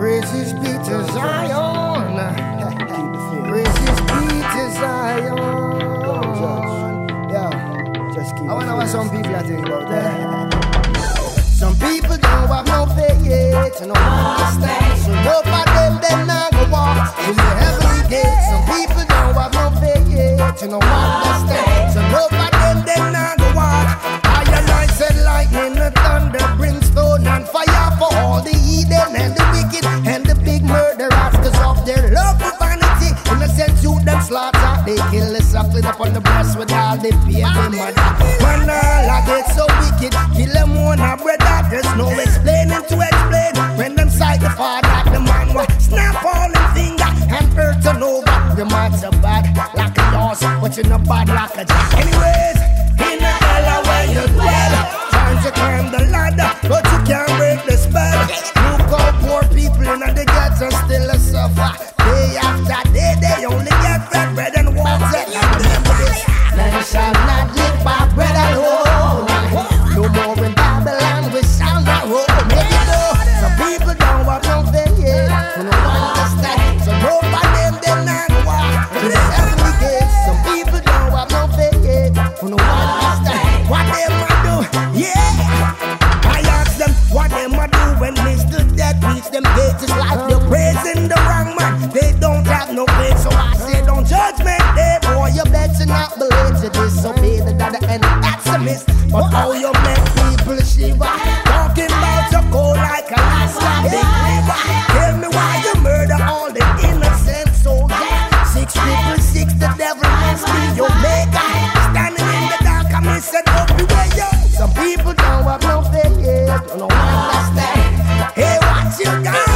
Praises be to Zion. Praises be to Zion. Yeah, just keep. I wonder what some people are thinking about that. Some people don't have no faith yet, no understand. So no for them not go walk in the heavenly gate. Some people don't have no faith yet, no understand. So no for them not go walk. I said lightning, the thunder, brimstone and fire for all the heathen and the wicked and the big murderers, cause of their love for vanity. Innocent youth them slaughter. They kill the suckling up on the breast with all the fear they mother. Man, all I get so wicked, kill them one a brother. There's no explaining to explain. When them sight the father, the man was snap all the finger and hurt to know that the man's a bad like a horse, but you're not bad like a jack. Anyways, in the hell where you dwell, trying to climb the ladder, but you can't break the spell. Look how poor people in the ghetto still a suffer. Day after day, they only get fed bread and water. Remember this, man shall not live by bread alone. No more in Babylon, we shall not roll. Maybe though, some people don't have no faith yet, who don't understand. So no for them, they're not walk to the heavenly gates. Some people don't have no faith yet, who don't understand. What them a do? Yeah, I ask them what them a do when Mr. Death reach them gates. It's like they're praising the wrong man. They don't have no faith, so I say don't judgment day, boy. You better not believe to disobey the daddy, and that's a miss. But how you make people shiver, talking about your cold like Alaska big river. Tell me why you murder all the innocent soldiers. 666, the devil must be your maker. Standing in the dark, I miss it everywhere, yo. Some people don't have no faith yet, don't understand. Hey, what you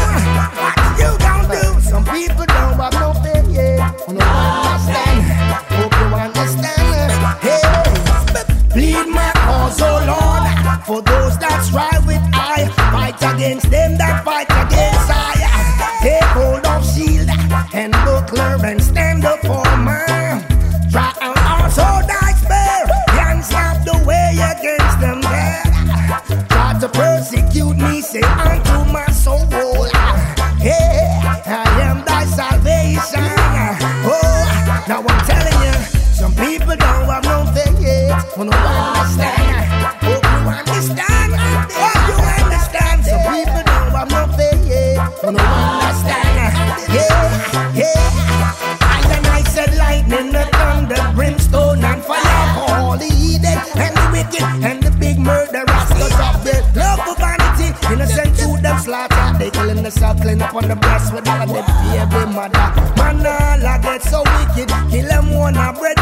gonna do? Some people don't have no faith yet, don't understand. Hope you understand. Hey, plead my cause, oh Lord, for those that strive with I. Fight against them that fight against I. Take hold of shield and buckler and stand up for man. Try and also die spare and stop the way against them there. Try to persecute me, say unto my soul, hey, I am thy salvation. Oh, now I'm telling you, some people don't have no faith yet, who don't understand. Hope you understand. Hope you understand. Some people don't have no faith yet, who don't understand. Yeah. I said lightning, the thunder, brimstone and fire for all the heathen and the wicked and the big murderers, cause of their love for vanity. Innocent youth them slaughter. They killing the suckling up on the breast with all of their baby mother. Man, all I get so wicked, kill them one a bread